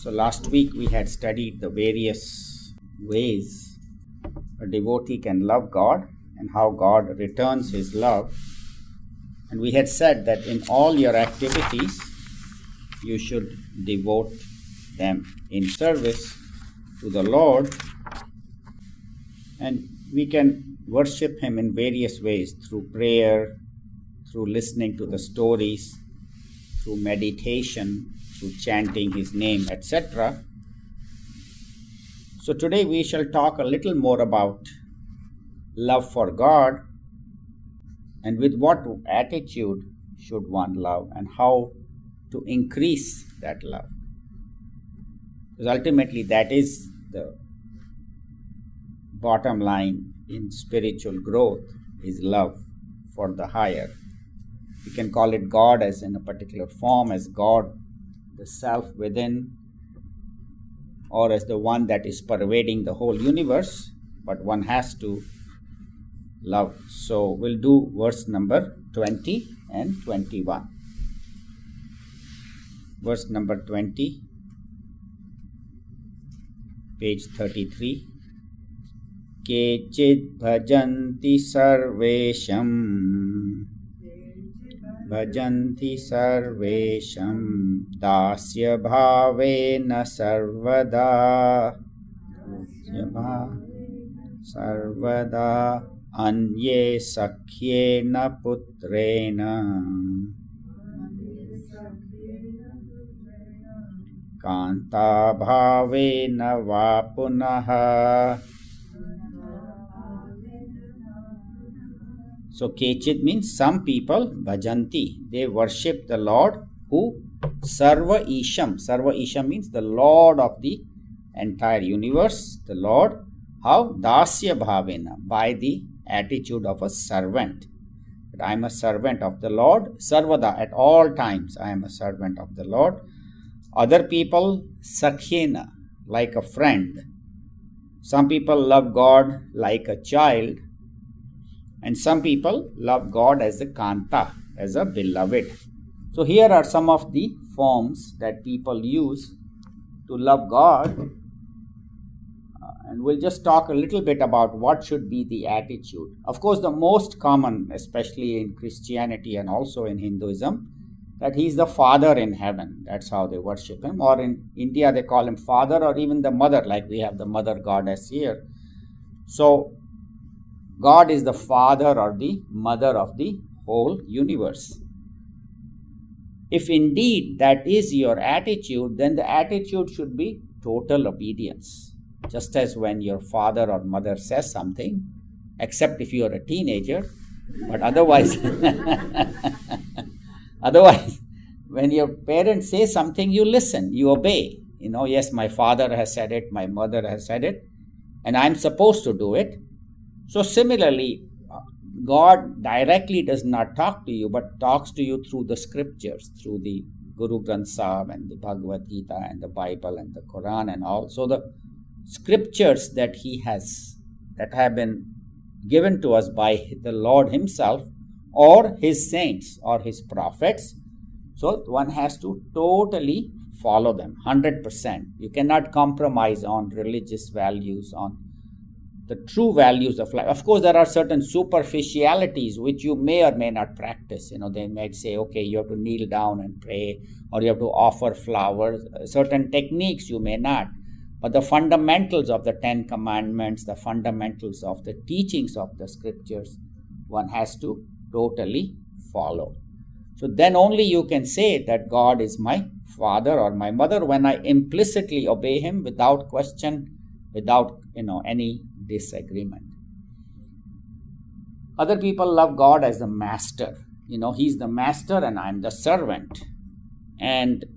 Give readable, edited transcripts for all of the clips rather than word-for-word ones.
So last week we had studied the various ways a devotee can love God and how God returns his love. And we had said that in all your activities, you should devote them in service to the Lord. And we can worship him in various ways, through prayer, through listening to the stories, through meditation, through chanting his name, etc. So today we shall talk a little more about love for God and with what attitude should one love and how to increase that love. Because ultimately that is the bottom line in spiritual growth, is love for the higher. You can call it God as in a particular form, as God, the self within, or as the one that is pervading the whole universe, but one has to love. So we'll do verse number 20 and 21. Verse number 20, page 33. Kechid bhajanti sarvesham dasya bhavena sarvada anye sakhyena putrena kanta bhavena va punaha. So Kechid means some people, bhajanti, they worship the Lord who sarva isham. Sarva isham means the Lord of the entire universe, the Lord. How? Dasya bhavena, by the attitude of a servant. That I am a servant of the Lord. Sarvada, at all times I am a servant of the Lord. Other people, sakhyena, like a friend. Some people love God like a child. And some people love God as a kanta, as a beloved. So here are some of the forms that people use to love God. And we'll just talk a little bit about what should be the attitude. Of course, the most common, especially in Christianity and also in Hinduism, that he's the Father in heaven. That's how they worship him. Or in India, they call him Father, or even the Mother, like we have the Mother Goddess here. So God is the Father or the Mother of the whole universe. If indeed that is your attitude, then the attitude should be total obedience. Just as when your father or mother says something, except if you are a teenager, but otherwise, when your parents say something, you listen, you obey. Yes, my father has said it, my mother has said it, and I'm supposed to do it. So similarly, God directly does not talk to you, but talks to you through the scriptures, through the Guru Granth Sahib and the Bhagavad Gita and the Bible and the Quran and all. So the scriptures that he has, that have been given to us by the Lord himself or his saints or his prophets, so one has to totally follow them, 100%. You cannot compromise on religious values, on the true values of life. Of course, there are certain superficialities which you may or may not practice. They might say, okay, you have to kneel down and pray, or you have to offer flowers. Certain techniques you may not. But the fundamentals of the 10 Commandments, the fundamentals of the teachings of the scriptures, one has to totally follow. So then only you can say that God is my father or my mother, when I implicitly obey him without question, without any disagreement. Other people love God as the master. He's the master and I'm the servant. And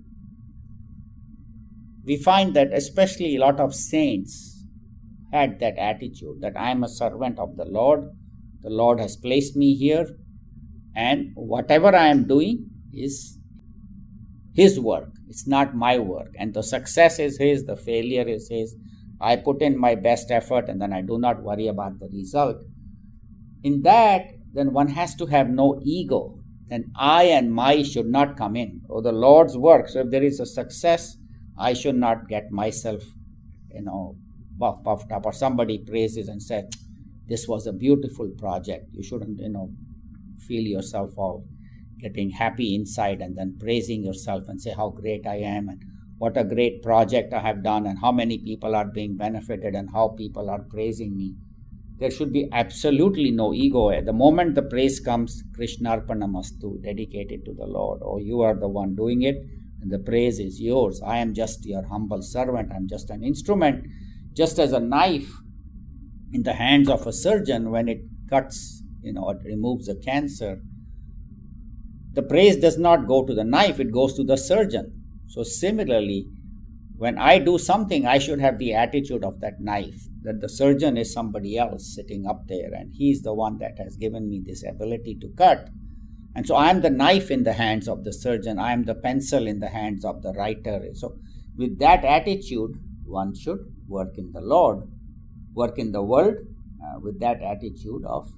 we find that especially a lot of saints had that attitude, that I am a servant of the Lord has placed me here, and whatever I am doing is his work. It's not my work. And the success is his, the failure is his. I put in my best effort and then I do not worry about the result. In that, then one has to have no ego. Then I and my should not come in. Or the Lord's work. So if there is a success, I should not get myself, puffed up, or somebody praises and says, this was a beautiful project. You shouldn't, feel yourself all getting happy inside and then praising yourself and say how great I am and what a great project I have done and how many people are being benefited and how people are praising me. There should be absolutely no ego. The moment the praise comes, Krishnarpanamastu, dedicated to the Lord. Oh, you are the one doing it and the praise is yours. I am just your humble servant. I am just an instrument. Just as a knife in the hands of a surgeon, when it cuts, it removes a cancer, the praise does not go to the knife, it goes to the surgeon. So similarly, when I do something, I should have the attitude of that knife, that the surgeon is somebody else sitting up there and he's the one that has given me this ability to cut. And so I am the knife in the hands of the surgeon, I am the pencil in the hands of the writer. So with that attitude, one should work in the Lord, work in the world with that attitude of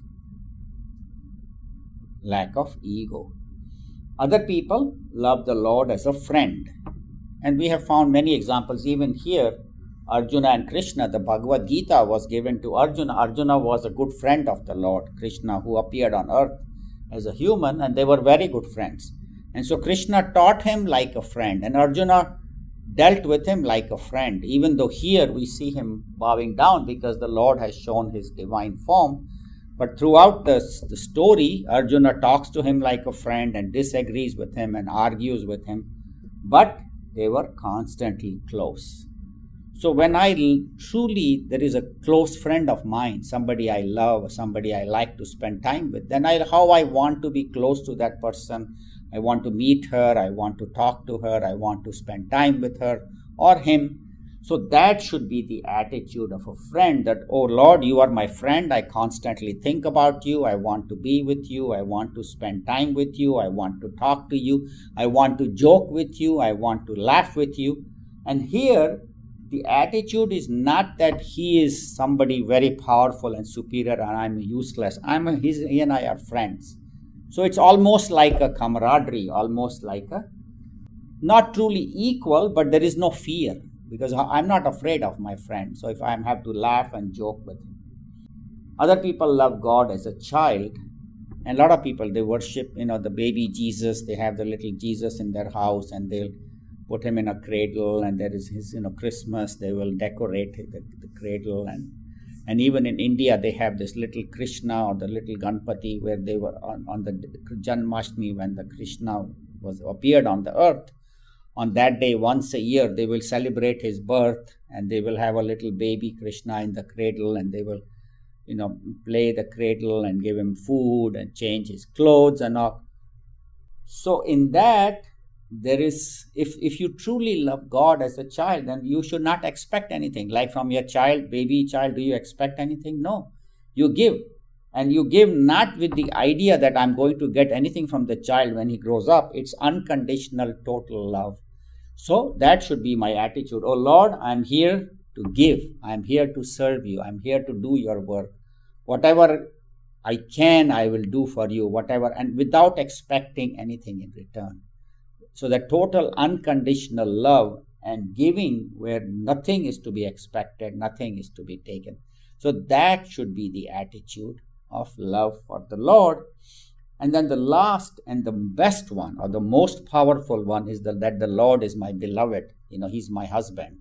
lack of ego. Other people love the Lord as a friend. And we have found many examples. Even here, Arjuna and Krishna, the Bhagavad Gita was given to Arjuna. Arjuna was a good friend of the Lord Krishna, who appeared on earth as a human, and they were very good friends. And so Krishna taught him like a friend, and Arjuna dealt with him like a friend, even though here we see him bowing down because the Lord has shown his divine form. But throughout the story, Arjuna talks to him like a friend and disagrees with him and argues with him. But they were constantly close. So when there is a close friend of mine, somebody I love, somebody I like to spend time with, then how I want to be close to that person. I want to meet her, I want to talk to her, I want to spend time with her or him. So that should be the attitude of a friend, that, oh Lord, you are my friend, I constantly think about you, I want to be with you, I want to spend time with you, I want to talk to you, I want to joke with you, I want to laugh with you. And here, the attitude is not that he is somebody very powerful and superior and I'm useless. He and I are friends. So it's almost like a camaraderie, almost like not truly equal, but there is no fear, because I'm not afraid of my friend. So if I have to laugh and joke with him. Other people love God as a child. And a lot of people, they worship, the baby Jesus. They have the little Jesus in their house and they'll put him in a cradle, and there is his, Christmas. They will decorate the cradle. And even in India, they have this little Krishna or the little Ganpati, where they were on the Janmashtami, when the Krishna appeared on the earth. On that day, once a year, they will celebrate his birth, and they will have a little baby Krishna in the cradle, and they will, play the cradle and give him food and change his clothes and all. So in that, there is, if you truly love God as a child, then you should not expect anything. Like from your baby child, do you expect anything? No. You give. And you give not with the idea that I'm going to get anything from the child when he grows up. It's unconditional, total love. So that should be my attitude. Oh Lord, I'm here to give. I'm here to serve you. I'm here to do your work. Whatever I can, I will do for you. Whatever, and without expecting anything in return. So the total unconditional love and giving, where nothing is to be expected, nothing is to be taken. So that should be the attitude of love for the Lord. And then the last and the best one, or the most powerful one, is that the Lord is my beloved. He's my husband.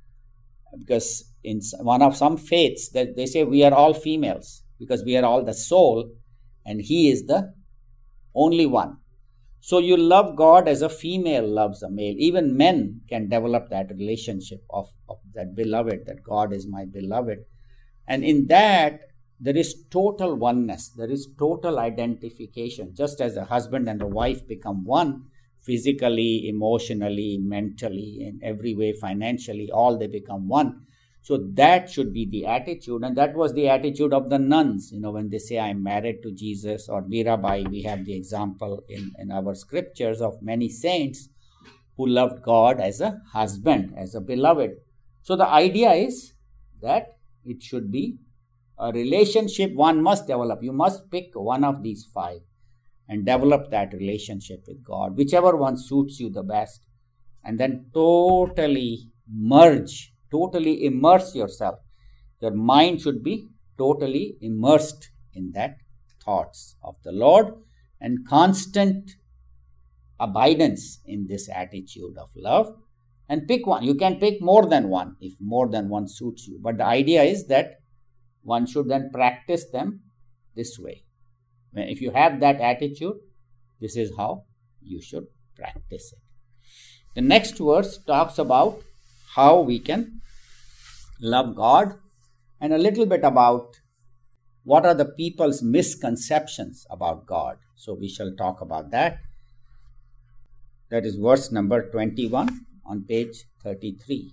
Because in some faiths, that they say we are all females, because we are all the soul, and he is the only one. So you love God as a female loves a male. Even men can develop that relationship of that beloved, that God is my beloved. And in that, there is total oneness. There is total identification. Just as a husband and a wife become one, physically, emotionally, mentally, in every way, financially, all they become one. So that should be the attitude. And that was the attitude of the nuns. When they say, I'm married to Jesus, or Mirabai, we have the example in our scriptures of many saints who loved God as a husband, as a beloved. So the idea is that it should be a relationship one must develop. You must pick one of these five and develop that relationship with God, whichever one suits you the best. and then totally merge, totally immerse yourself. Your mind should be totally immersed in that thoughts of the Lord and constant abidance in this attitude of love. And pick one. You can pick more than one if more than one suits you. But the idea is that one should then practice them this way. If you have that attitude, this is how you should practice it. The next verse talks about how we can love God and a little bit about what are the people's misconceptions about God. So we shall talk about that. That is verse number 21 on page 33.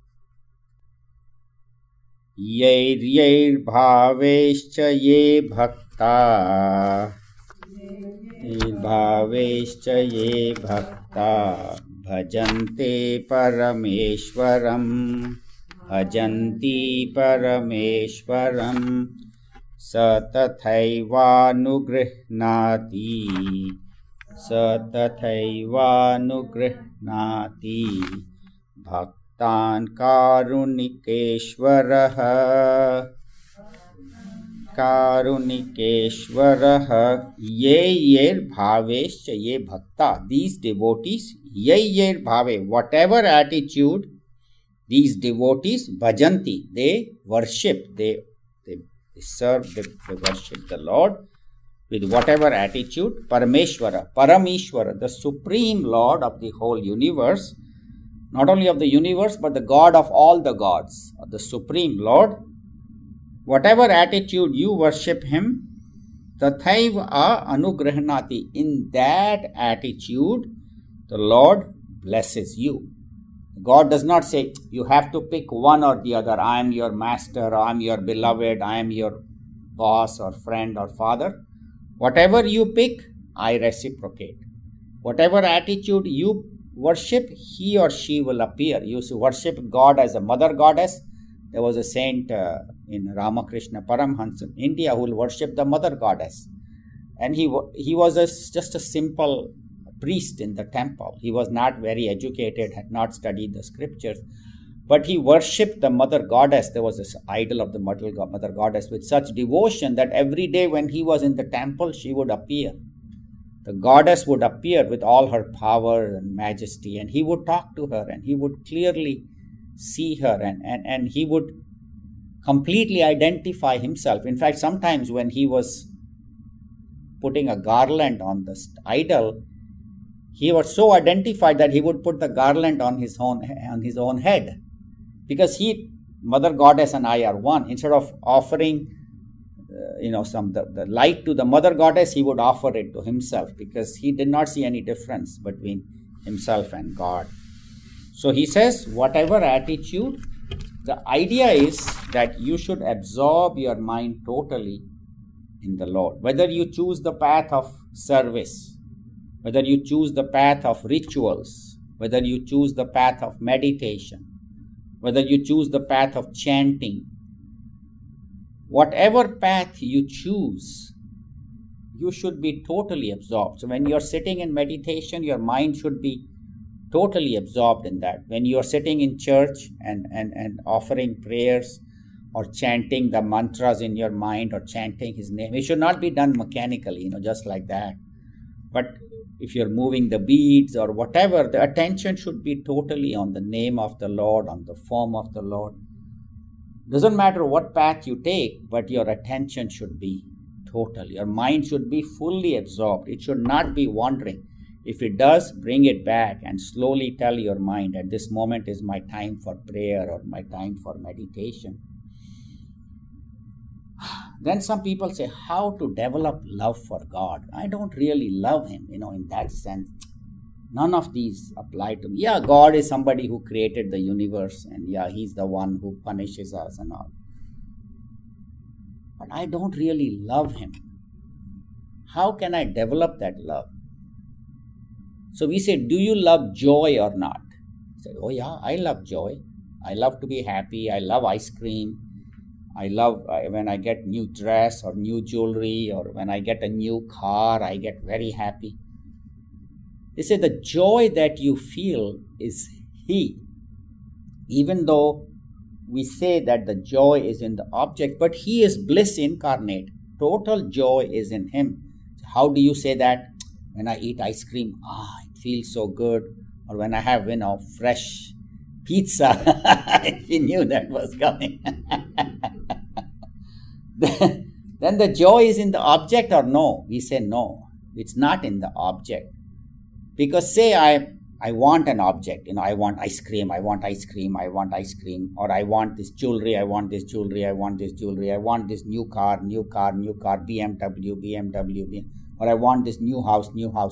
Yair ye bhakta bhajante parameshwaram satataivānugrihnāti bhaktān karunikeshwarah yair bhavescha ye bhakta. These devotees, yair bhave, whatever attitude these devotees, bhajanti, they worship, they serve, they worship the Lord with whatever attitude, Parameshwara, the supreme Lord of the whole universe, not only of the universe, but the God of all the gods, the supreme Lord. Whatever attitude you worship him, tathaiva anugrahnati, in that attitude, the Lord blesses you. God does not say, you have to pick one or the other. I am your master, or I am your beloved, I am your boss or friend or father. Whatever you pick, I reciprocate. Whatever attitude you worship, he or she will appear. You worship God as a mother goddess. There was a saint in Ramakrishna Paramhans in India who will worship the mother goddess. And he was just a simple priest in the temple. He was not very educated, had not studied the scriptures, but he worshipped the mother goddess. There was this idol of the mother goddess with such devotion that every day when he was in the temple, she would appear. The goddess would appear with all her power and majesty, and he would talk to her, and he would clearly see her, and he would completely identify himself. In fact, sometimes when he was putting a garland on the idol, he was so identified that he would put the garland on his own head, because mother goddess and I are one. Instead of offering the light to the mother goddess, he would offer it to himself, because he did not see any difference between himself and God. So he says, whatever attitude, the idea is that you should absorb your mind totally in the Lord. Whether you choose the path of service, whether you choose the path of rituals, whether you choose the path of meditation, whether you choose the path of chanting, whatever path you choose, you should be totally absorbed. So when you're sitting in meditation, your mind should be totally absorbed in that. When you're sitting in church and offering prayers or chanting the mantras in your mind or chanting his name, it should not be done mechanically, just like that. But if you're moving the beads or whatever, the attention should be totally on the name of the Lord, on the form of the Lord. Doesn't matter what path you take, but your attention should be total. Your mind should be fully absorbed. It should not be wandering. If it does, bring it back and slowly tell your mind, at this moment is my time for prayer or my time for meditation. Then some people say, how to develop love for God? I don't really love him, in that sense. None of these apply to me. Yeah, God is somebody who created the universe, and yeah, he's the one who punishes us and all. But I don't really love him. How can I develop that love? So we say, do you love joy or not? I say, oh yeah, I love joy. I love to be happy. I love ice cream. I love when I get new dress or new jewelry, or when I get a new car, I get very happy. They say the joy that you feel is He. Even though we say that the joy is in the object, but He is bliss incarnate. Total joy is in Him. How do you say that? When I eat ice cream, it feels so good. Or when I have, fresh pizza, he knew that was coming. Then the joy is in the object or no? We say no, it's not in the object. Because say I want an object, I want ice cream, I want ice cream, I want ice cream, or I want this jewelry, I want this jewelry, I want this jewelry, I want this new car, BMW, or I want this new house.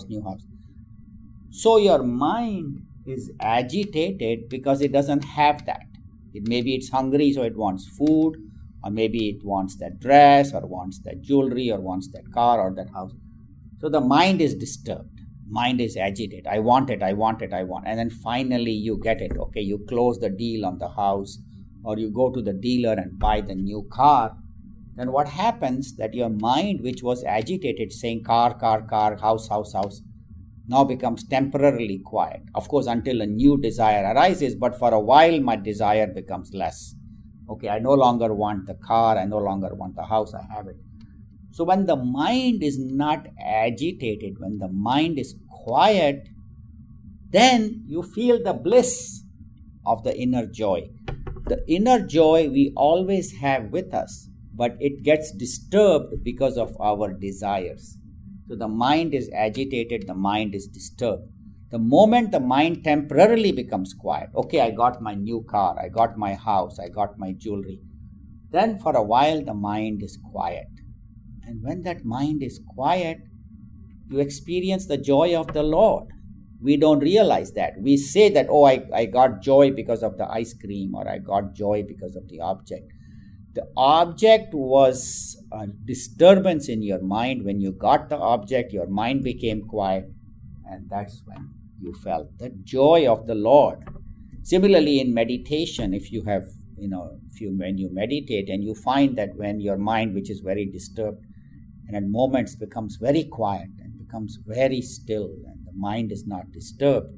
So your mind is agitated because it doesn't have that. Maybe it's hungry, so it wants food, or maybe it wants that dress, or wants that jewelry, or wants that car, or that house. So the mind is disturbed. Mind is agitated. I want it. And then finally you get it. Okay, you close the deal on the house, or you go to the dealer and buy the new car. Then what happens that your mind, which was agitated, saying car, house, now becomes temporarily quiet. Of course, until a new desire arises, but for a while my desire becomes less. Okay, I no longer want the car, I no longer want the house, I have it. So when the mind is not agitated, when the mind is quiet, then you feel the bliss of the inner joy. The inner joy we always have with us, but it gets disturbed because of our desires. So the mind is agitated, the mind is disturbed. The moment the mind temporarily becomes quiet, okay, I got my new car, I got my house, I got my jewelry, then for a while the mind is quiet. And when that mind is quiet, you experience the joy of the Lord. We don't realize that. We say that, I got joy because of the ice cream, or I got joy because of the object. The object was a disturbance in your mind. When you got the object, your mind became quiet, and that's when you felt the joy of the Lord. Similarly, in meditation, if you have, when you meditate and you find that when your mind, which is very disturbed, and at moments becomes very quiet and becomes very still, and the mind is not disturbed.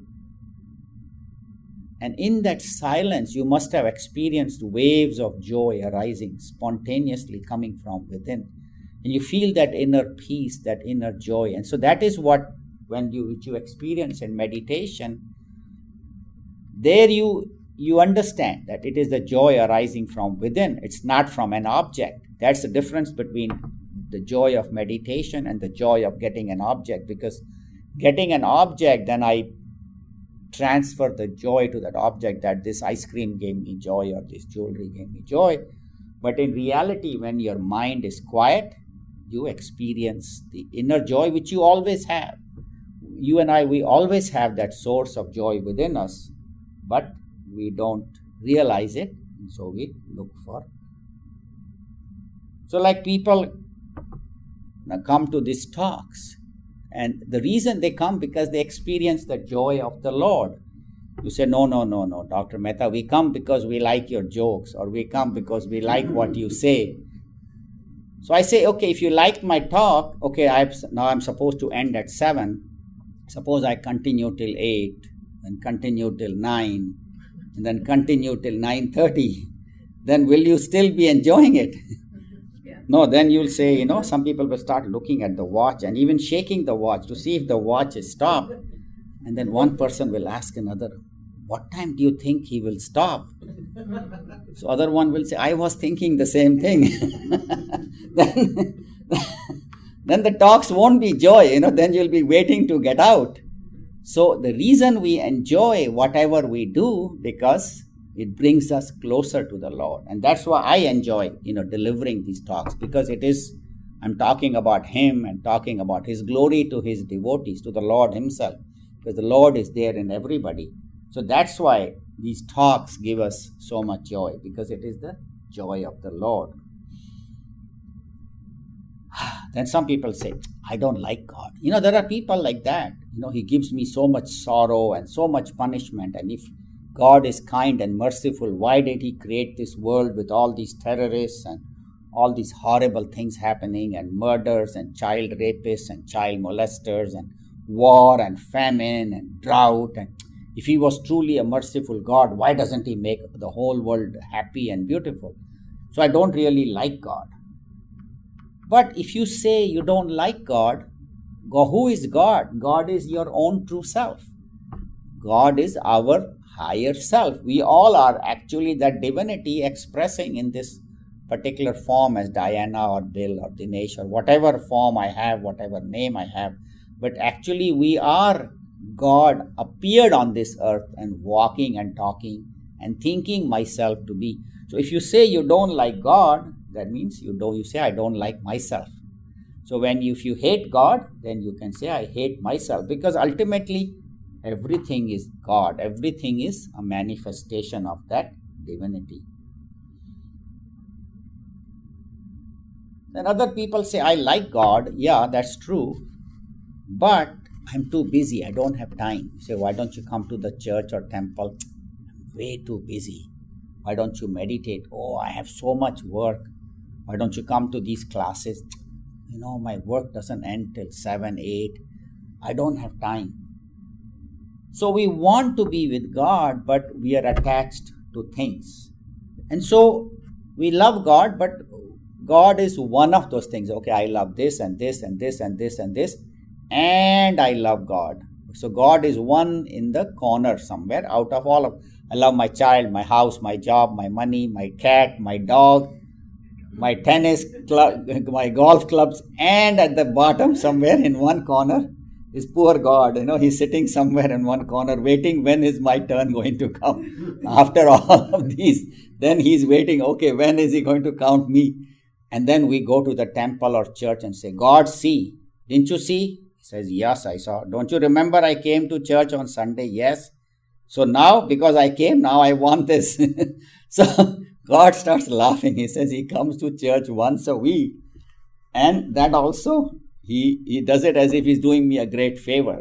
And in that silence, you must have experienced waves of joy arising spontaneously coming from within. And you feel that inner peace, that inner joy. And so that is what, which you experience in meditation, there you understand that it is the joy arising from within. It's not from an object. That's the difference between the joy of meditation and the joy of getting an object. Because getting an object, then I transfer the joy to that object, that this ice cream gave me joy, or this jewelry gave me joy. But in reality, when your mind is quiet, you experience the inner joy which you always have. You and I, we always have that source of joy within us, but we don't realize it, and so we look for. So like people come to these talks, and the reason they come, because they experience the joy of the Lord. You say, no, Dr. Mehta, we come because we like your jokes, or we come because we like what you say. So I say, okay, if you liked my talk, okay, now I'm supposed to end at 7. Suppose I continue till 8, then continue till 9, and then continue till 9:30. Then will you still be enjoying it? No, then you'll say, some people will start looking at the watch and even shaking the watch to see if the watch is stopped. And then one person will ask another, what time do you think he will stop? So other one will say, I was thinking the same thing. Then the talks won't be joy, then you'll be waiting to get out. So the reason we enjoy whatever we do, because it brings us closer to the Lord. And that's why I enjoy, delivering these talks, because I'm talking about Him and talking about His glory to His devotees, to the Lord Himself, because the Lord is there in everybody. So that's why these talks give us so much joy, because it is the joy of the Lord. Then some people say, I don't like God. There are people like that. He gives me so much sorrow and so much punishment. And if God is kind and merciful, why did He create this world with all these terrorists and all these horrible things happening, and murders and child rapists and child molesters and war and famine and drought. And if he was truly a merciful God, why doesn't he make the whole world happy and beautiful? So I don't really like God. But if you say you don't like God, who is God? God is your own true self. God is our higher self. We all are actually that divinity expressing in this particular form as Diana or Bill or Dinesh or whatever form I have, whatever name I have. But actually we are God appeared on this earth and walking and talking and thinking myself to be. So if you say you don't like God, that means you say I don't like myself. So if you hate God, then you can say I hate myself, because ultimately everything is God. Everything is a manifestation of that divinity. Then other people say, I like God. Yeah, that's true. But I'm too busy. I don't have time. You say, why don't you come to the church or temple? I'm way too busy. Why don't you meditate? Oh, I have so much work. Why don't you come to these classes? My work doesn't end till 7, 8. I don't have time. So we want to be with God, but we are attached to things. And so we love God, but God is one of those things. Okay, I love this and this and this and this and this, and I love God. So God is one in the corner somewhere out of all of. I love my child, my house, my job, my money, my cat, my dog, my tennis club, my golf clubs, and at the bottom somewhere in one corner is poor God. He's sitting somewhere in one corner waiting, when is my turn going to come? After all of these, then he's waiting, okay, when is he going to count me? And then we go to the temple or church and say, God, see, didn't you see? He says, yes, I saw. Don't you remember I came to church on Sunday? Yes. So now, because I came, now I want this. So God starts laughing. He says he comes to church once a week. And that also, he does it as if he's doing me a great favor.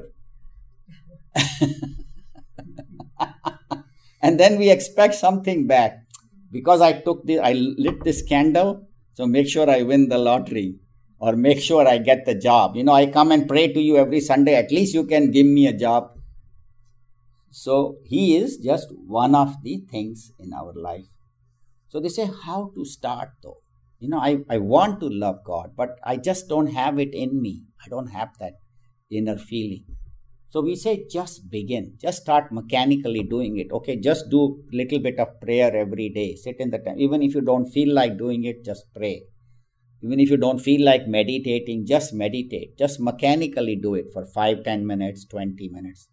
And then we expect something back. Because I lit this candle, so make sure I win the lottery. Or make sure I get the job. I come and pray to you every Sunday. At least you can give me a job. So he is just one of the things in our life. So they say, how to start though? I want to love God, but I just don't have it in me. I don't have that inner feeling. So we say, just begin. Just start mechanically doing it. Okay, just do a little bit of prayer every day. Sit in the time. Even if you don't feel like doing it, just pray. Even if you don't feel like meditating, just meditate. Just mechanically do it for 5, 10 minutes, 20 minutes.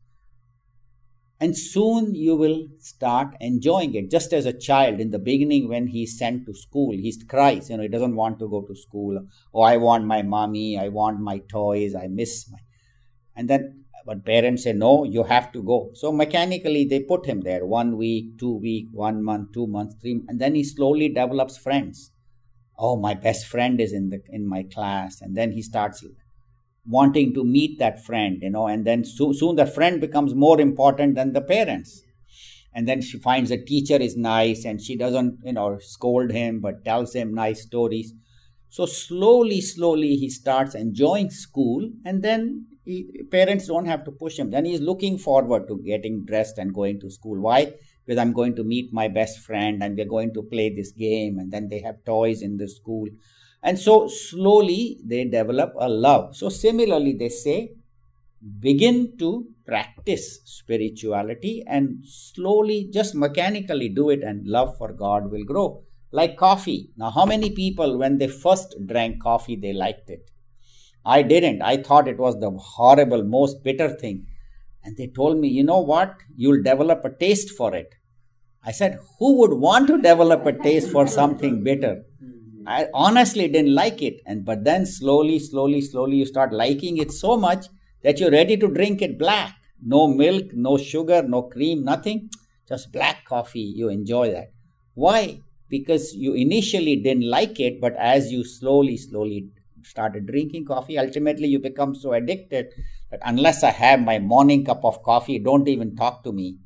And soon you will start enjoying it. Just as a child in the beginning, when he's sent to school, he cries. He doesn't want to go to school. Oh, I want my mommy. I want my toys. I miss my. And then, but parents say, no, you have to go. So mechanically they put him there 1 week, 2 weeks, 1 month, 2 months, 3. And then he slowly develops friends. Oh, my best friend is in my class. And then he starts wanting to meet that friend, and then soon the friend becomes more important than the parents. And then she finds the teacher is nice and she doesn't, scold him, but tells him nice stories. So slowly he starts enjoying school, and then parents don't have to push him. Then he's looking forward to getting dressed and going to school. Why? Because I'm going to meet my best friend and we're going to play this game, and then they have toys in the school. And so slowly they develop a love. So similarly they say, begin to practice spirituality and slowly just mechanically do it, and love for God will grow. Like coffee. Now how many people, when they first drank coffee, they liked it? I didn't. I thought it was the horrible, most bitter thing. And they told me, you know what? You'll develop a taste for it. I said, who would want to develop a taste for something bitter? I honestly didn't like it. But then slowly you start liking it so much that you're ready to drink it black. No milk, no sugar, no cream, nothing. Just black coffee. You enjoy that. Why? Because you initially didn't like it, but as you slowly started drinking coffee, ultimately you become so addicted that unless I have my morning cup of coffee, don't even talk to me.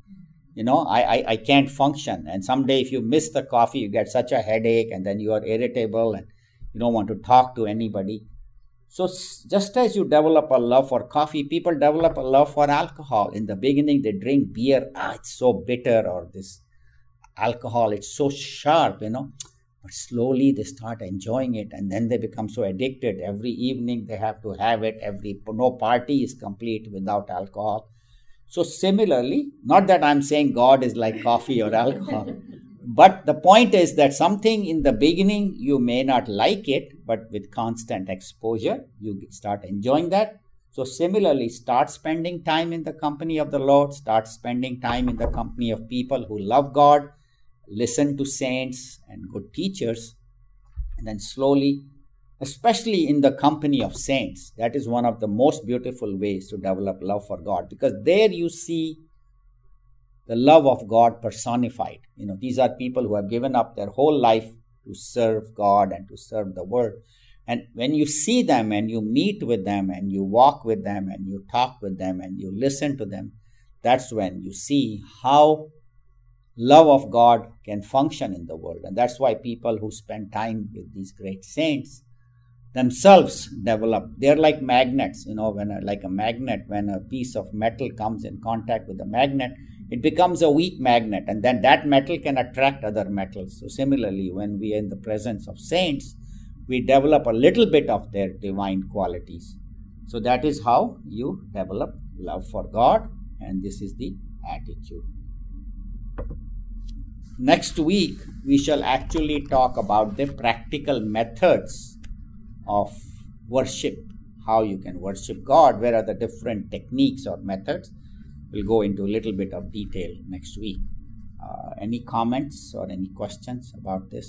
I can't function. And someday if you miss the coffee, you get such a headache, and then you are irritable and you don't want to talk to anybody. So just as you develop a love for coffee, people develop a love for alcohol. In the beginning, they drink beer. It's so bitter, or this alcohol, it's so sharp, But slowly they start enjoying it, and then they become so addicted. Every evening they have to have it. No party is complete without alcohol. So similarly, not that I'm saying God is like coffee or alcohol, but the point is that something in the beginning you may not like it, but with constant exposure, you start enjoying that. So similarly, start spending time in the company of the Lord, start spending time in the company of people who love God, listen to saints and good teachers, and then slowly, especially in the company of saints, that is one of the most beautiful ways to develop love for God, because there you see the love of God personified. These are people who have given up their whole life to serve God and to serve the world. And when you see them and you meet with them and you walk with them and you talk with them and you listen to them, that's when you see how love of God can function in the world. And that's why people who spend time with these great saints themselves develop. They're like magnets, like a magnet, when a piece of metal comes in contact with a magnet, it becomes a weak magnet, and then that metal can attract other metals. So similarly, when we are in the presence of saints, we develop a little bit of their divine qualities. So that is how you develop love for God, and this is the attitude. Next week, we shall actually talk about the practical methods of worship, how you can worship God, where are the different techniques or methods. We'll go into a little bit of detail next week. Any comments or any questions about this?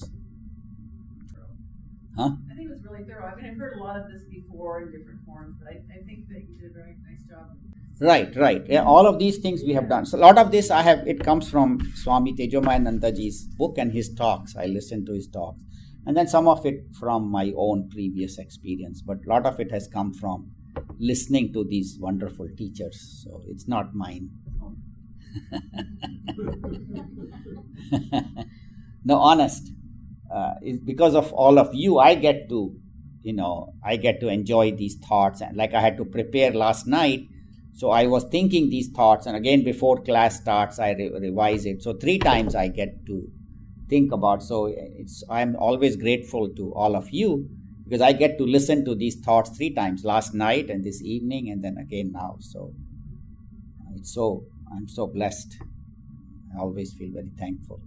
I think it was really thorough. I mean, I've heard a lot of this before in different forms, but I think that you did a very nice job. Right. Yeah, all of these things we have done. So a lot of this it comes from Swami Tejomayanandaji's book and his talks. I listen to his talks. And then some of it from my own previous experience. But a lot of it has come from listening to these wonderful teachers. So it's not mine. No, honest. It's because of all of you, I get to enjoy these thoughts. And like I had to prepare last night, so I was thinking these thoughts, and again before class starts, I revise it. So 3 times I get to think about. So I'm always grateful to all of you, because I get to listen to these thoughts 3 times, last night and this evening, and then again now. So I'm so blessed. I always feel very thankful.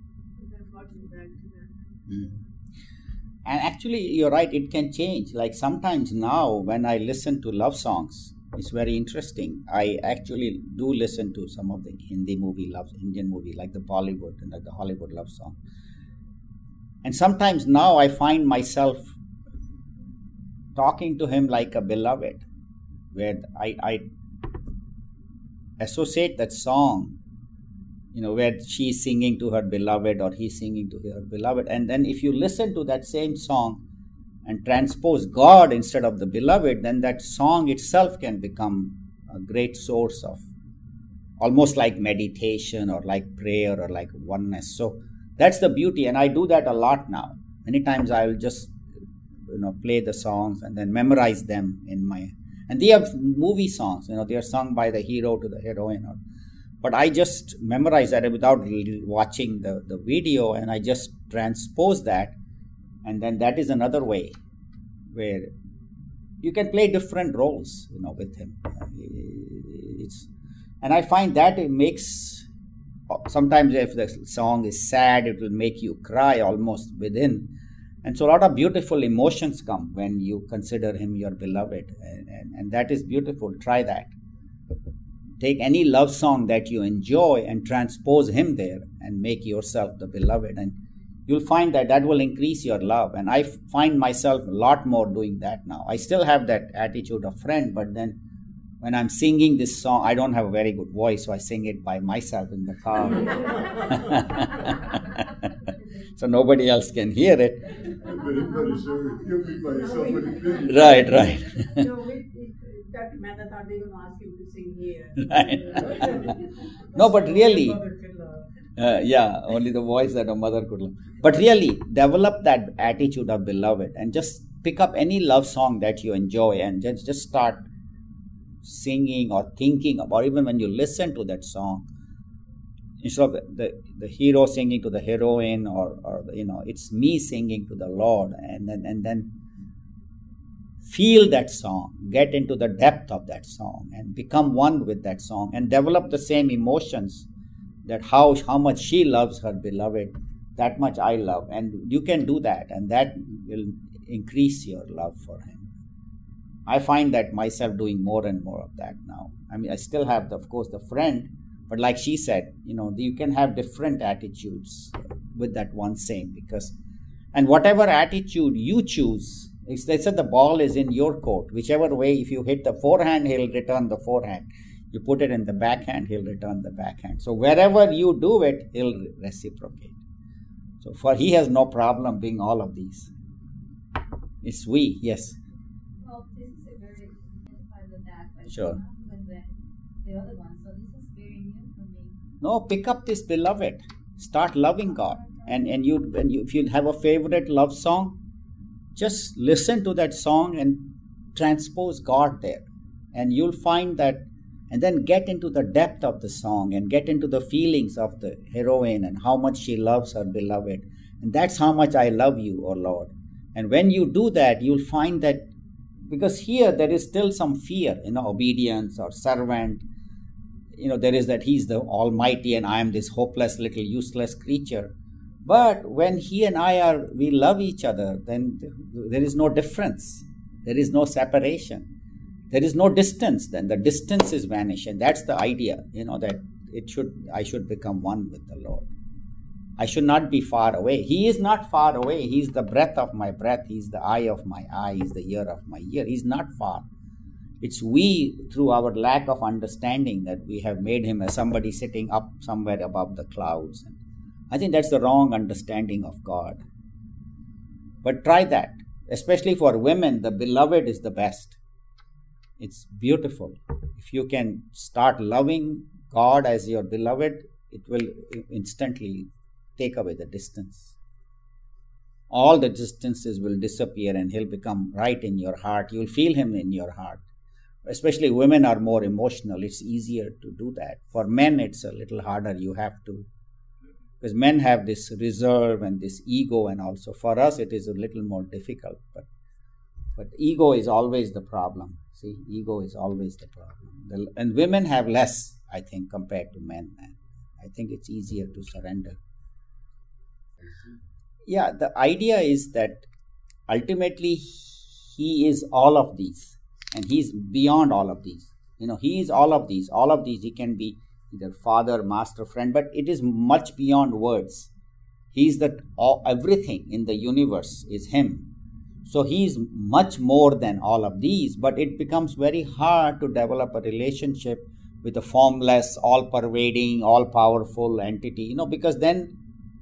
And actually, you're right, it can change. Like sometimes now when I listen to love songs, it's very interesting. I actually do listen to some of the Indian movie, like the Bollywood and like the Hollywood love song. And sometimes now I find myself talking to him like a beloved, where I associate that song, where she's singing to her beloved or he's singing to her beloved. And then if you listen to that same song and transpose God instead of the beloved, then that song itself can become a great source of almost like meditation or like prayer or like oneness. So that's the beauty, and I do that a lot now. Many times I will just play the songs and then memorize them and they have movie songs, they are sung by the hero to the heroine, but I just memorize that without really watching the video, and I just transpose that. And then that is another way where you can play different roles, with him. And I find that it makes, sometimes if the song is sad, it will make you cry almost within. And so a lot of beautiful emotions come when you consider him your beloved. And that is beautiful. Try that. Take any love song that you enjoy and transpose him there and make yourself the beloved. And you'll find that will increase your love. And I find myself a lot more doing that now. I still have that attitude of friend, but then when I'm singing this song, I don't have a very good voice, so I sing it by myself in the car. So nobody else can hear it. Right. Dr. Mehta thought they were going to ask him to sing here. Right. No, but really, only the voice that a mother could love. But really, develop that attitude of beloved and just pick up any love song that you enjoy and just start singing or thinking about, even when you listen to that song, instead of the hero singing to the heroine, or it's me singing to the Lord, and then feel that song, get into the depth of that song and become one with that song and develop the same emotions, that how much she loves her beloved, that much I love. And you can do that, and that will increase your love for him. I find that myself doing more and more of that now. I mean, I still have, of course, the friend, but like she said, you can have different attitudes with that one saint, and whatever attitude you choose, they said the ball is in your court. Whichever way, if you hit the forehand, he'll return the forehand. You put it in the backhand, he'll return the backhand. So wherever you do it, he'll reciprocate. So he has no problem being all of these. It's we, yes. Well, this is a very identified with that, but Sure. with the other one, so this is very new for me. No, pick up this beloved. Start loving God. And if you have a favorite love song, just listen to that song and transpose God there. And you'll find that, and then get into the depth of the song and get into the feelings of the heroine and how much she loves her beloved. And that's how much I love you, O Lord. And when you do that, you'll find that, because here there is still some fear, obedience or servant. There is that he's the Almighty and I am this hopeless little useless creature. But when he and we love each other, then there is no difference. There is no separation. There is no distance. Then the distance is vanished. And that's the idea, that I should become one with the Lord. I should not be far away. He is not far away. He's the breath of my breath. He's the eye of my eye. He's the ear of my ear. He's not far. It's we, through our lack of understanding, that we have made him as somebody sitting up somewhere above the clouds. I think that's the wrong understanding of God. But try that. Especially for women, the beloved is the best. It's beautiful. If you can start loving God as your beloved, it will instantly take away the distance. All the distances will disappear and he'll become right in your heart. You'll feel him in your heart. Especially women are more emotional. It's easier to do that. For men, it's a little harder. You have to, because men have this reserve and this ego, and also for us it is a little more difficult. But ego is always the problem. See, ego is always the problem. And women have less, I think, compared to men. I think it's easier to surrender. Yeah, the idea is that ultimately he is all of these, and he's beyond all of these. He is all of these. All of these, he can be either father, master, friend, but it is much beyond words. He's everything in the universe is him. So he is much more than all of these, but it becomes very hard to develop a relationship with a formless, all-pervading, all-powerful entity, because then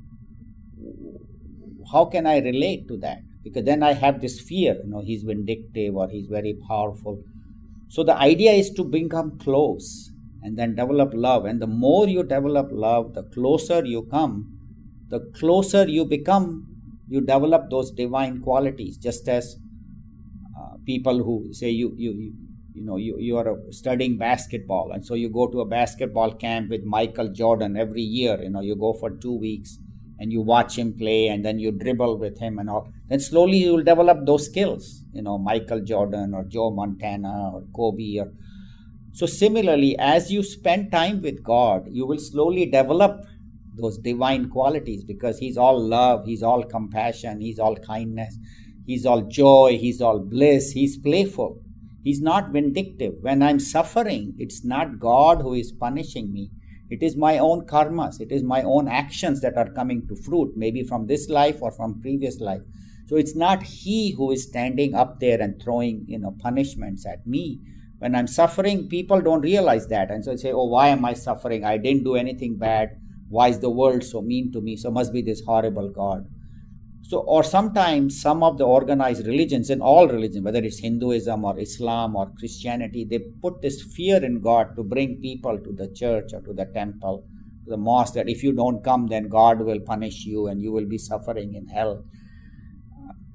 how can I relate to that? Because then I have this fear, he's vindictive or he's very powerful. So the idea is to become close and then develop love. And the more you develop love, the closer you come, the closer you become, you develop those divine qualities. Just as people who say you are studying basketball, and so you go to a basketball camp with Michael Jordan every year. You go for 2 weeks and you watch him play, and then you dribble with him and all. Then slowly you will develop those skills. Michael Jordan or Joe Montana or Kobe. So similarly, as you spend time with God, you will slowly develop those divine qualities, because he's all love, he's all compassion, he's all kindness, he's all joy, he's all bliss, he's playful, he's not vindictive. When I'm suffering, it's not God who is punishing me. It is my own karmas, it is my own actions that are coming to fruit, maybe from this life or from previous life. So it's not he who is standing up there and throwing punishments at me. When I'm suffering, people don't realize that, and so they say, oh, why am I suffering? I didn't do anything bad. Why is the world so mean to me? So must be this horrible God. So, or sometimes some of the organized religions, in all religions, whether it's Hinduism or Islam or Christianity, they put this fear in God to bring people to the church or to the temple, to the mosque, that if you don't come, then God will punish you and you will be suffering in hell.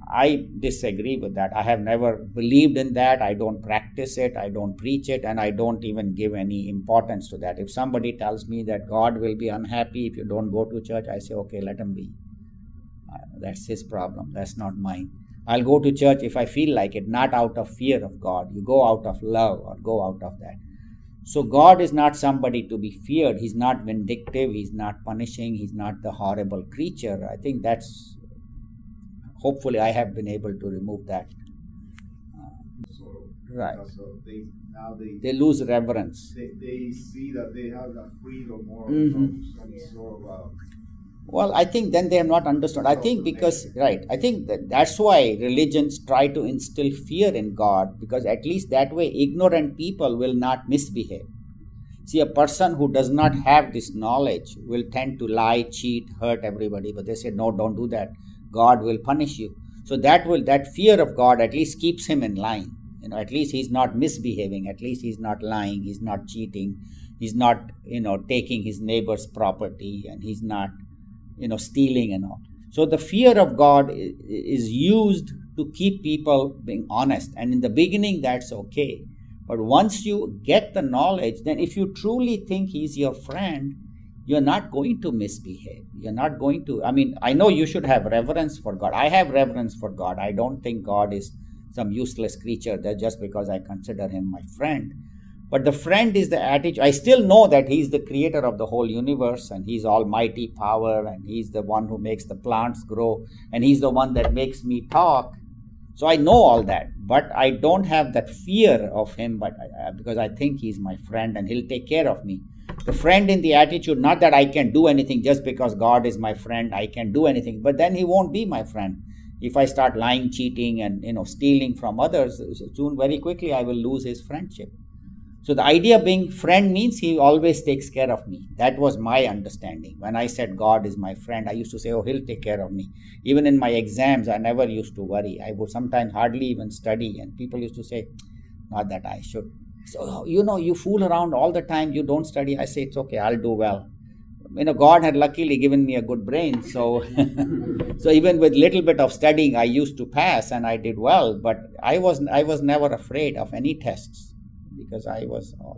I disagree with that. I have never believed in that. I don't practice it. I don't preach it. And I don't even give any importance to that. If somebody tells me that God will be unhappy if you don't go to church, I say, okay, let him be. That's his problem. That's not mine. I'll go to church if I feel like it, not out of fear of God. You go out of love or go out of that. So God is not somebody to be feared. He's not vindictive. He's not punishing. He's not the horrible creature. I think that's, hopefully I have been able to remove that. Right. So They lose reverence. they see that they have the freedom or some sort of Well, I think then they have not understood. I think because, right, I think that's why religions try to instill fear in God, because at least that way ignorant people will not misbehave. See, a person who does not have this knowledge will tend to lie, cheat, hurt everybody, but they say, no, don't do that. God will punish you. So that fear of God at least keeps him in line. At least he's not misbehaving. At least he's not lying. He's not cheating. He's not, taking his neighbor's property, and he's not, stealing and all. So the fear of God is used to keep people being honest. And in the beginning, that's okay. But once you get the knowledge, then if you truly think he's your friend, you're not going to misbehave. You're not going to, I know you should have reverence for God. I have reverence for God. I don't think God is some useless creature that just because I consider him my friend. But the friend is the attitude. I still know that he's the creator of the whole universe, and he's almighty power, and he's the one who makes the plants grow, and he's the one that makes me talk. So I know all that, but I don't have that fear of him, because I think he's my friend and he'll take care of me. The friend in the attitude, not that I can do anything just because God is my friend, I can do anything, but then he won't be my friend. If I start lying, cheating, and stealing from others, soon, very quickly, I will lose his friendship. So the idea of being friend means he always takes care of me. That was my understanding. When I said God is my friend, I used to say, oh, he'll take care of me. Even in my exams, I never used to worry. I would sometimes hardly even study, and people used to say, not that I should. So, you fool around all the time, you don't study. I say, it's okay, I'll do well. God had luckily given me a good brain, so so even with little bit of studying, I used to pass and I did well. But I was never afraid of any tests, because I was all.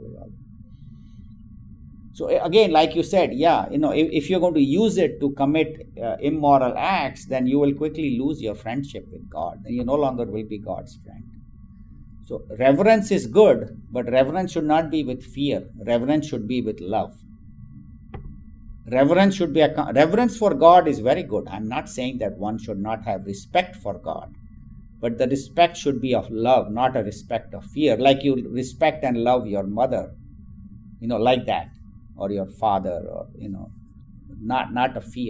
So again, like you said, if you're going to use it to commit immoral acts, then you will quickly lose your friendship with God, and you no longer will be God's friend. So reverence is good, but reverence should not be with fear. Reverence should be with love. Reverence for God is very good. I'm not saying that one should not have respect for God, but the respect should be of love, not a respect of fear. Like you respect and love your mother, like that, or your father, or not a fear.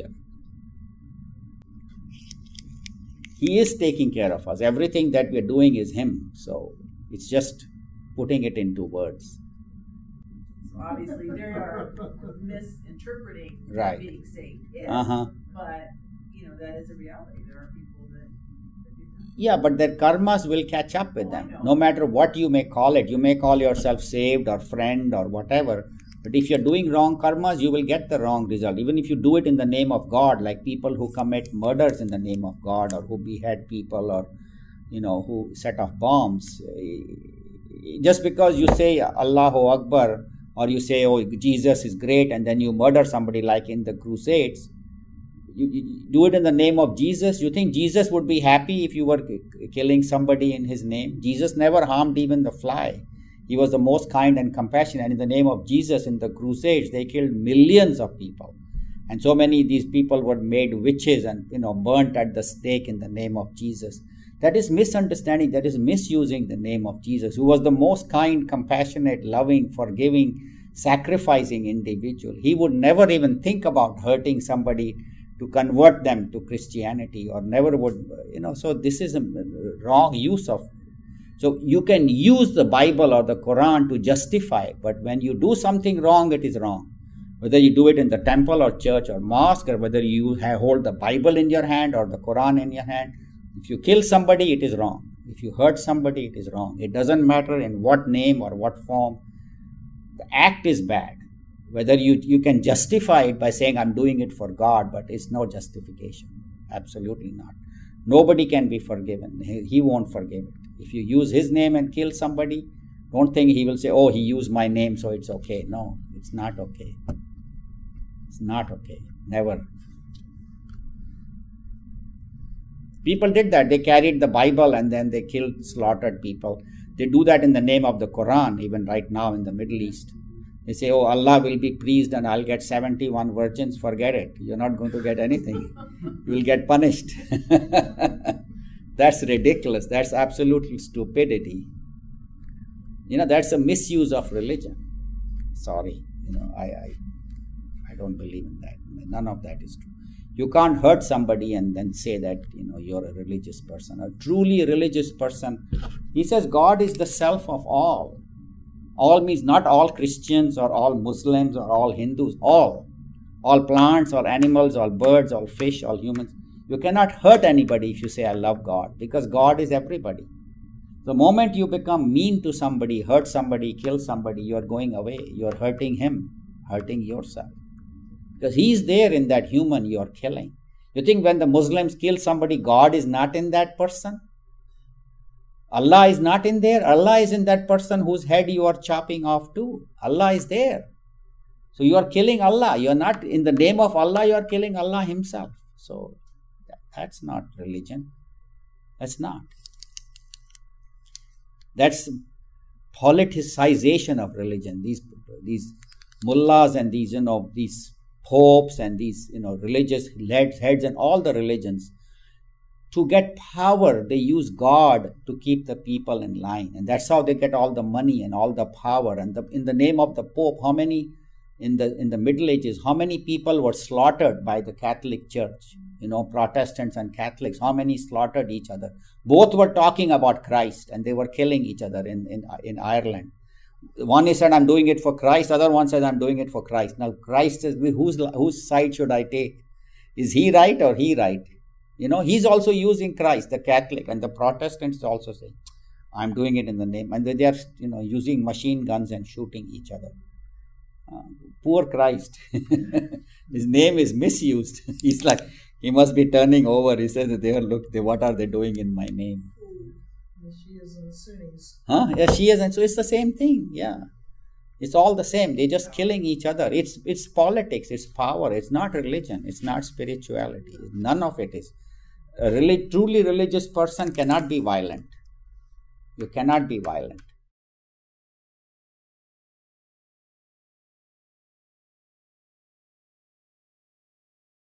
He is taking care of us. Everything that we're doing is him. So it's just putting it into words. So obviously they are misinterpreting Right. what being saved is, but that is a reality. There are people that do that. Yeah, but their karmas will catch up with them. I know. No matter what you may call it. You may call yourself saved or friend or whatever. But if you're doing wrong karmas, you will get the wrong result. Even if you do it in the name of God, like people who commit murders in the name of God, or who behead people, or who set off bombs. Just because you say Allahu Akbar, or you say, oh, Jesus is great, and then you murder somebody, like in the Crusades, you do it in the name of Jesus. You think Jesus would be happy if you were killing somebody in his name? Jesus never harmed even the fly. He was the most kind and compassionate. And in the name of Jesus, in the Crusades, they killed millions of people. And so many of these people were made witches and burnt at the stake in the name of Jesus. That is misunderstanding. That is misusing the name of Jesus, who was the most kind, compassionate, loving, forgiving, sacrificing individual. He would never even think about hurting somebody to convert them to Christianity, or never would, so this is a wrong use of. So you can use the Bible or the Quran to justify, but when you do something wrong, it is wrong. Whether you do it in the temple or church or mosque, or whether you hold the Bible in your hand or the Quran in your hand, if you kill somebody, it is wrong. If you hurt somebody, it is wrong. It doesn't matter in what name or what form. The act is bad. Whether you can justify it by saying I'm doing it for God, but it's no justification. Absolutely not. Nobody can be forgiven. He won't forgive it. If you use his name and kill somebody, don't think he will say, oh, he used my name, so it's okay. No, it's not okay. It's not okay. Never. People did that. They carried the Bible and then they killed, slaughtered people. They do that in the name of the Quran, even right now in the Middle East. They say, oh, Allah will be pleased and I'll get 71 virgins. Forget it. You're not going to get anything. You will get punished. That's ridiculous. That's absolute stupidity. That's a misuse of religion. Sorry. I don't believe in that. None of that is true. You can't hurt somebody and then say that, you're a religious person. A truly religious person, he says God is the self of all. All means not all Christians or all Muslims or all Hindus, all plants, all animals, all birds, all fish, all humans. You cannot hurt anybody if you say I love God, because God is everybody. The moment you become mean to somebody, hurt somebody, kill somebody, you are going away. You are hurting him, hurting yourself. Because he is there in that human you are killing. You think when the Muslims kill somebody, God is not in that person? Allah is not in there. Allah is in that person whose head you are chopping off too. Allah is there. So you are killing Allah. You are not, in the name of Allah, you are killing Allah himself. So that's not religion. That's not. That's politicization of religion. These mullahs and these popes and these religious heads and all the religions, to get power, they use God to keep the people in line, and that's how they get all the money and all the power. And in the name of the Pope, how many in the Middle Ages, how many people were slaughtered by the Catholic Church? Protestants and Catholics, how many slaughtered each other? Both were talking about Christ, and they were killing each other in Ireland. One said, I'm doing it for Christ. Other one said, I'm doing it for Christ. Now, Christ is, whose side should I take? Is he right or he right? He's also using Christ, the Catholic, and the Protestants also say, I'm doing it in the name. And they are, using machine guns and shooting each other. Poor Christ. His name is misused. He's like, he must be turning over. He says, what are they doing in my name? Shias and Sunnis. Yeah, Shias, and so it's the same thing. Yeah, it's all the same. They're just killing each other. It's politics. It's power. It's not religion. It's not spirituality. None of it is. A truly religious person cannot be violent. You cannot be violent.